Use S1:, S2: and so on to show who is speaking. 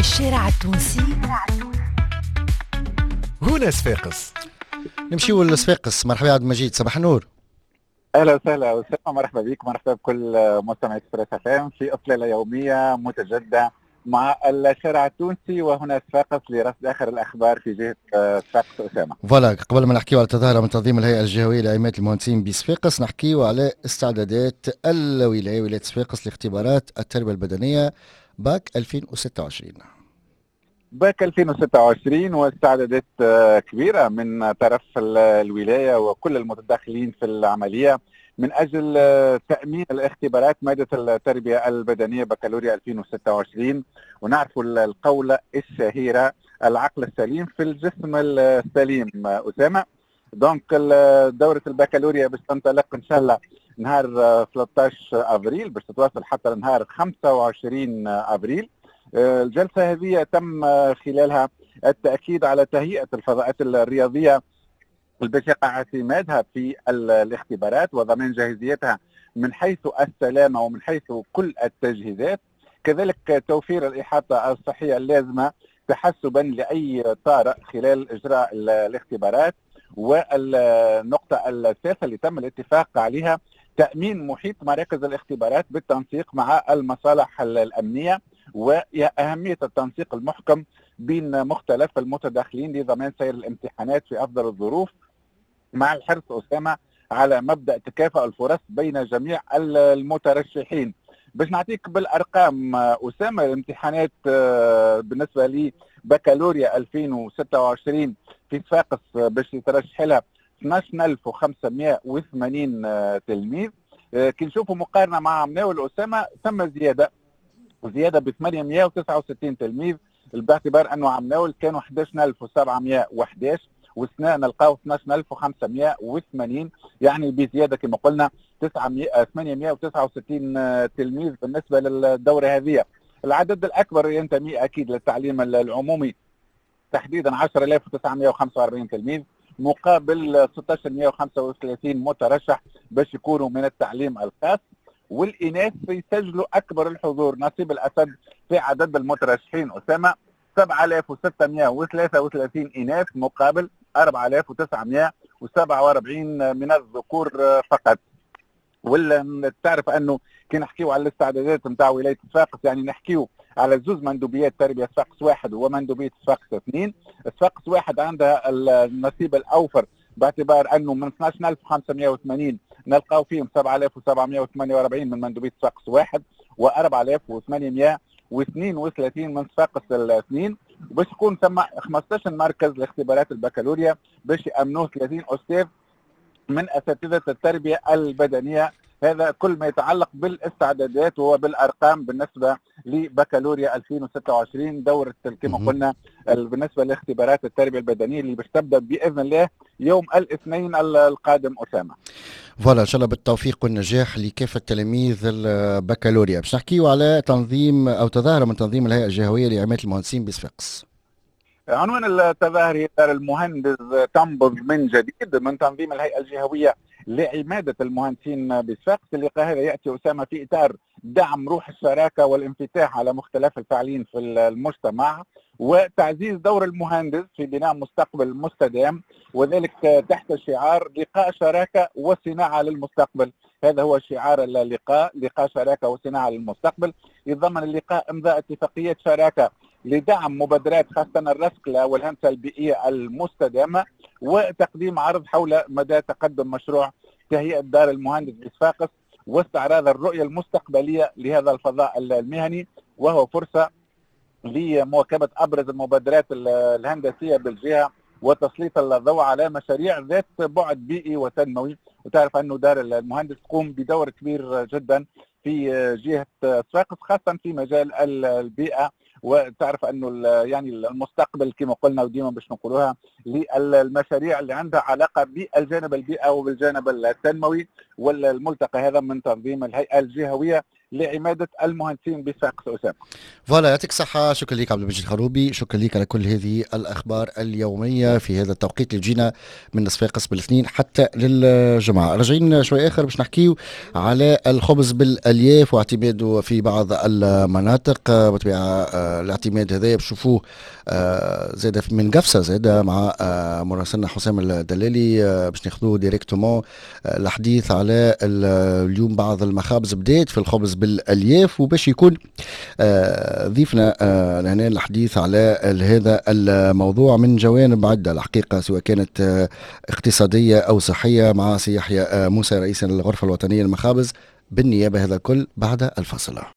S1: الشارع التونسي
S2: هنا صفاقس.
S3: نمشيو لصفاقس. مرحبا عبد المجيد، صباح النور.
S4: اهلا وسهلا وسهلا، مرحبا بك، مرحبا بكل مستمعي اكسبريس اف ام في اطلاله يوميه متجدده مع الشارع التونسي وهنا صفاقس لرصد اخر الاخبار في جهه صفاقس. اسامه،
S3: فوالا، قبل ما نحكيو على تظاهره من تنظيم الهيئه الجهويه لعماله المهندسين بصفاقس، نحكيو على استعدادات ولايه صفاقس لاختبارات التربيه البدنيه باك 2026.
S4: باك 2026 واستعدادات كبيره من طرف الولايه وكل المتداخلين في العمليه من اجل تامين الاختبارات ماده التربيه البدنيه بكالوريا 2026. ونعرف القوله الشهيره العقل السليم في الجسم السليم. اسامه، دونك دوره البكالوريا باش تنطلق ان شاء الله نهار 13 ابريل باش تتواصل حتى نهار 25 ابريل. الجلسه هذه تم خلالها التاكيد على تهيئه الفضاءات الرياضيه باش يقع اعتمادها في الاختبارات وضمان جاهزيتها من حيث السلامه ومن حيث كل التجهيزات، كذلك توفير الاحاطه الصحيه اللازمه تحسبا لاي طارئ خلال اجراء الاختبارات. والنقطه الثالثه اللي تم الاتفاق عليها تامين محيط مراكز الاختبارات بالتنسيق مع المصالح الامنيه واهميه التنسيق المحكم بين مختلف المتداخلين لضمان سير الامتحانات في افضل الظروف، مع الحرص اسامه على مبدا تكافؤ الفرص بين جميع المترشحين. باش نعطيك بالارقام اسامه، الامتحانات بالنسبه لي بكالوريا 2026 في صفاقس باش يترشح لها 12580 تلميذ. كي نشوفوا مقارنه مع مناول اسامه ثم زياده ب 869 تلميذ، باعتبار انه عام ناول كانوا 11711 والسنه نلقاو 12580، يعني بزياده كما قلنا 869 تلميذ بالنسبه للدوره هذه. العدد الاكبر ينتمي اكيد للتعليم العمومي، تحديدا 10945 تلميذ مقابل 1635 مترشح باش يكونوا من التعليم الخاص. والإناث يسجلوا أكبر الحضور، نصيب الأسد في عدد المترشحين أسامة 7633 إناث مقابل 4947 من الذكور فقط. ولا تعرف أنه كي نحكيو على الاستعدادات نتاع ولاية صفاقس يعني نحكيو على زوز مندوبيات تربية صفاقس واحد ومندوبية صفاقس اثنين. صفاقس واحد عندها النصيب الأوفر باعتبار أنه من 12580 نلقاو فيهم 7748 من مندوبية صفاقس واحد و4832 من صفاقس الاثنين، باش يكون ثم 15 مركز لاختبارات البكالوريا باش يأمنوه 30 أستاذ من أساتذة التربية البدنية. هذا كل ما يتعلق بالاستعدادات وبالارقام بالنسبه لبكالوريا 2026 دوره كما قلنا بالنسبه لاختبارات التربيه البدنيه اللي باش تبدا باذن الله يوم الاثنين القادم اسامه.
S3: فوالا، ان شاء الله بالتوفيق والنجاح لكافه تلاميذ البكالوريا. باش نحكيو على تنظيم او تظاهره من تنظيم الهيئه الجهويه لعماله المهندسين بصفاقس.
S4: عنوان التظاهر هي دار المهندس تنبض من جديد من تنظيم الهيئه الجهويه لعماده المهندسين بصفاقس. اللقاء هذا ياتي اسامه في اطار دعم روح الشراكه والانفتاح على مختلف الفاعلين في المجتمع وتعزيز دور المهندس في بناء مستقبل مستدام، وذلك تحت شعار لقاء شراكه وصناعه للمستقبل. هذا هو شعار اللقاء، لقاء شراكه وصناعه للمستقبل. يتضمن اللقاء امضاء اتفاقيه شراكه لدعم مبادرات خاصة الرسكلة والهندسة البيئية المستدامة، وتقديم عرض حول مدى تقدم مشروع تهيئة دار المهندس بصفاقس واستعراض الرؤية المستقبلية لهذا الفضاء المهني، وهو فرصة لمواكبة أبرز المبادرات الهندسية بالجهة وتسليط الضوء على مشاريع ذات بعد بيئي وتنموي. وتعرف أنه دار المهندس تقوم بدور كبير جدا في جهة صفاقس خاصة في مجال البيئة، وتعرف انه يعني المستقبل كما قلنا وديما باش نقولوها للمشاريع اللي عندها علاقه بالجانب البيئه وبالجانب التنموي. والملتقى هذا من تنظيم الهيئه الجهويه لعماده المهندسين بصفاقس اسامه.
S3: فوالا، يعطيك الصحة. شكرا لك عبد المجيد الخروبي، شكرا لك على كل هذه الأخبار اليومية في هذا التوقيت اللي جينا من صفاقس بالاثنين حتى للجمعة. راجعين شوي آخر باش نحكيو على الخبز بالألياف واعتماده في بعض المناطق. بطبيعة الاعتماد هذا بشوفوه زاد من قفصة زاد مع مراسلنا حسام الدلالي باش ناخذوه ديريكتومون الحديث على اليوم بعض المخابز بدات في الخبز بالألياف، وباش يكون ضيفنا لهنا الحديث على هذا الموضوع من جوانب عدة الحقيقة، سواء كانت اقتصادية أو صحية، مع سي يحيى موسى رئيس الغرفة الوطنية للمخابز بالنيابة. هذا الكل بعد الفاصل.